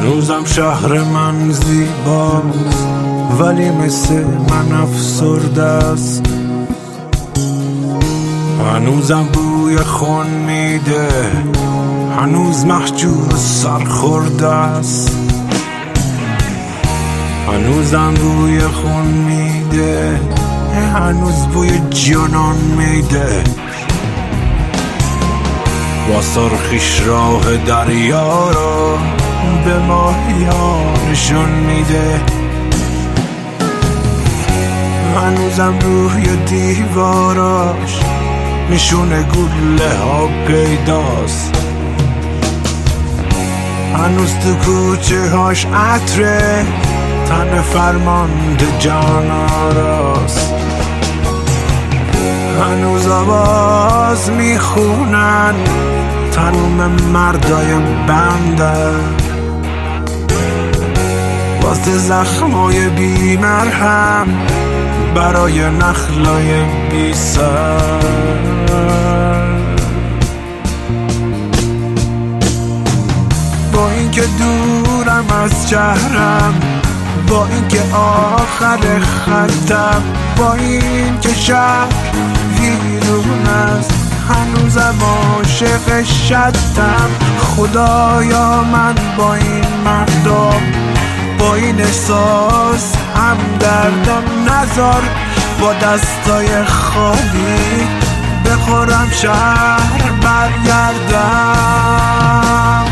هنوزم شهر من زیباست ولی مثل من افسرده است. هنوزم بوی خون میده، هنوز محجور سرخورده است. هنوزم بوی خون میده، هنوز بوی جانان میده. با سرخیش راه دریا را به ماهیان نشون میده. هنوزم روی دیواراش نشون گله ها پیداست. هنوز تو کوچه هاش عطره تن فرمانده جان آراست. هنوز آواز میخونن تنوم مردای بنده واسه زخمای بی مرهم برای نخلای بی سر. با اینکه دورم از شهرم، با اینکه آخر خطم، با اینکه شهر ویرون است، هنوزم عاشق شدم. خدایا من با این مردم، با این احساس هم دردم نذار با دستای خالی بخورم شهر برگردم.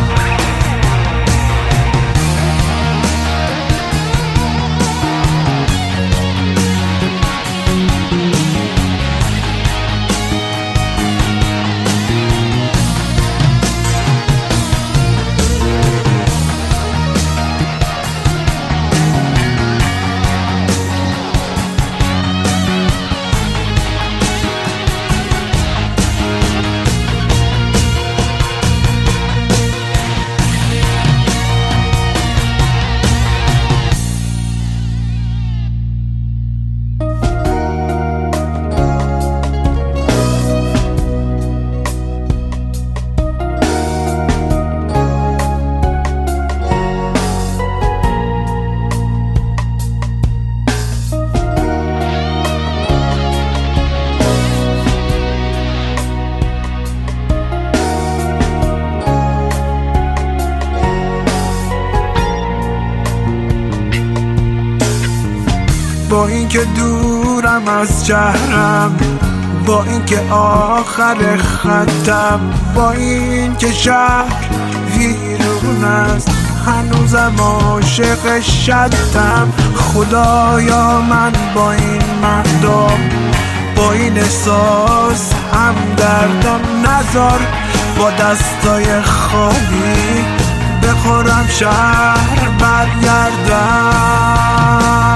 با اینکه دورم از شهرم، با اینکه آخر خطم، با اینکه شهر ویرون است، هنوزم عاشق شدم. خدایا من با این مردم، با این احساس هم دردم نذار با دستای خالی بخورم شهر برگردم.